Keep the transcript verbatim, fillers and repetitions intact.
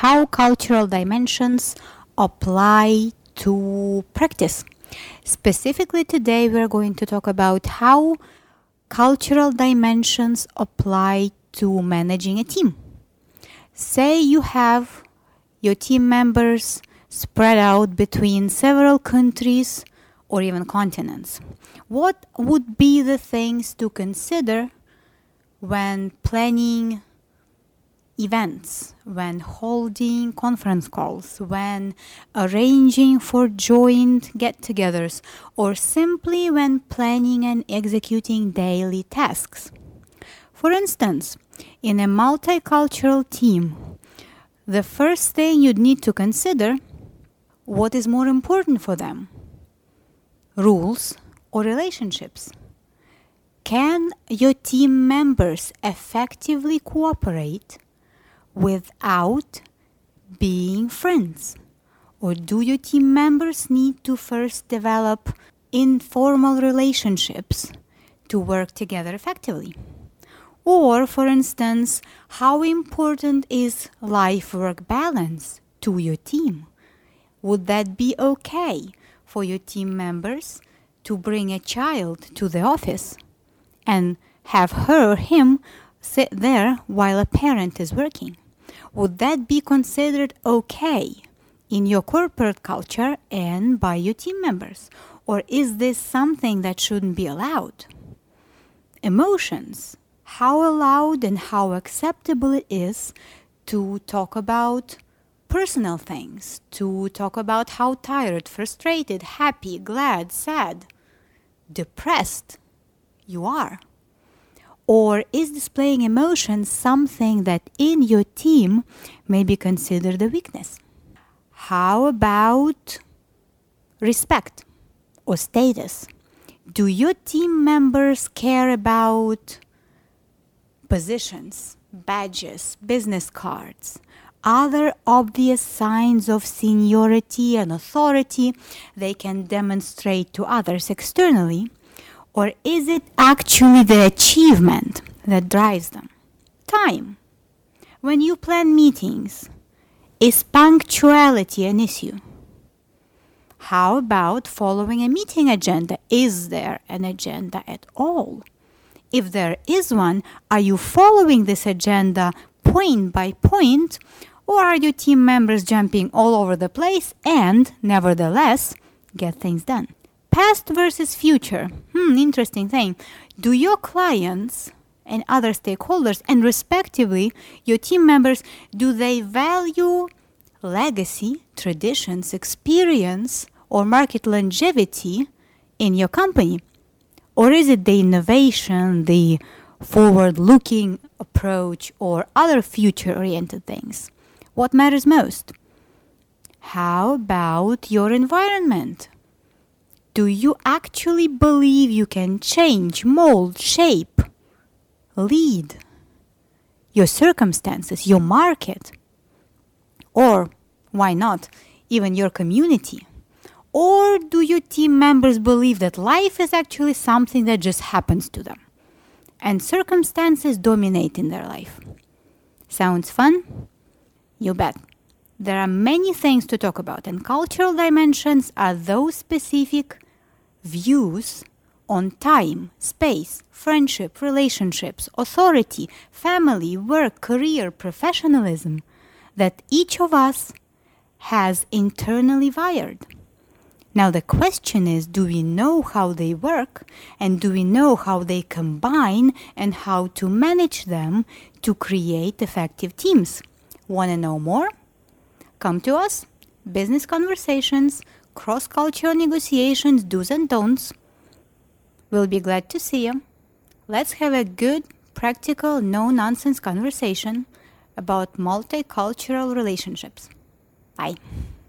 how cultural dimensions apply to practice. Specifically today we're going to talk about how cultural dimensions apply to managing a team. Say you have your team members spread out between several countries or even continents. What would be the things to consider when planning events, when holding conference calls, when arranging for joint get-togethers, or simply when planning and executing daily tasks? For instance, in a multicultural team, the first thing you'd need to consider: what is more important for them? Rules or relationships? Can your team members effectively cooperate without being friends? Or do your team members need to first develop informal relationships to work together effectively? Or, for instance, how important is life-work balance to your team? Would that be okay for your team members to bring a child to the office and have her or him sit there while a parent is working? Would that be considered okay in your corporate culture and by your team members? Or is this something that shouldn't be allowed? Emotions. How allowed and how acceptable it is to talk about personal things, to talk about how tired, frustrated, happy, glad, sad, depressed you are? Or is displaying emotions something that in your team may be considered a weakness? How about respect or status? Do your team members care about positions, badges, business cards, other obvious signs of seniority and authority they can demonstrate to others externally? Or is it actually the achievement that drives them? Time. When you plan meetings, is punctuality an issue? How about following a meeting agenda? Is there an agenda at all? If there is one, are you following this agenda point by point, or are your team members jumping all over the place and, nevertheless, get things done? Past versus future. Hmm, interesting thing. Do your clients and other stakeholders, and respectively your team members, do they value legacy, traditions, experience, or market longevity in your company? Or is it the innovation, the forward-looking approach, or other future-oriented things? What matters most? How about your environment? Do you actually believe you can change, mold, shape, lead your circumstances, your market? Or, why not, even your community? Or do your team members believe that life is actually something that just happens to them and circumstances dominate in their life? Sounds fun? You bet. There are many things to talk about, and cultural dimensions are those specific views on time, space, friendship, relationships, authority, family, work, career, professionalism that each of us has internally wired. Now the question is, do we know how they work, and do we know how they combine and how to manage them to create effective teams? Want to know more? Come to us. Business conversations, cross-cultural negotiations, do's and don'ts. We'll be glad to see you. Let's have a good, practical, no-nonsense conversation about multicultural relationships. Bye.